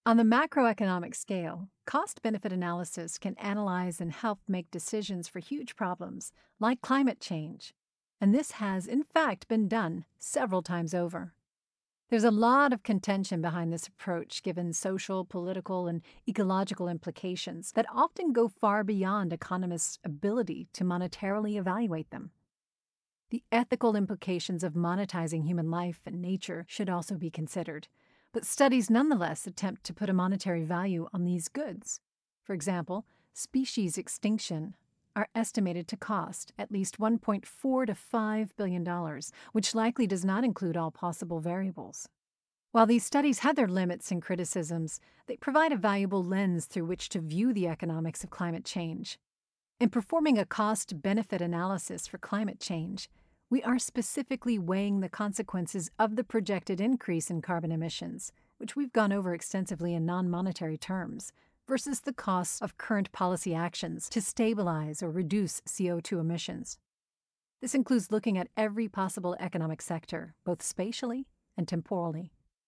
On the macroeconomic scale, cost benefit analysis can analyze and help make decisions for huge problems like climate change. And this has, in fact, been done several times over. There's a lot of contention behind this approach given social, political, and ecological implications that often go far beyond economists' ability to monetarily evaluate them. The ethical implications of monetizing human life and nature should also be considered, but studies nonetheless attempt to put a monetary value on these goods. For example, species extinction are estimated to cost at least 1.4 to $5 billion, which likely does not include all possible variables. While these studies have their limits and criticisms, they provide a valuable lens through which to view the economics of climate change. In performing a cost benefit analysis for climate change, we are specifically weighing the consequences of the projected increase in carbon emissions, which we've gone over extensively in non monetary terms, versus the costs of current policy actions to stabilize or reduce CO2 emissions. This includes looking at every possible economic sector, both spatially and temporally.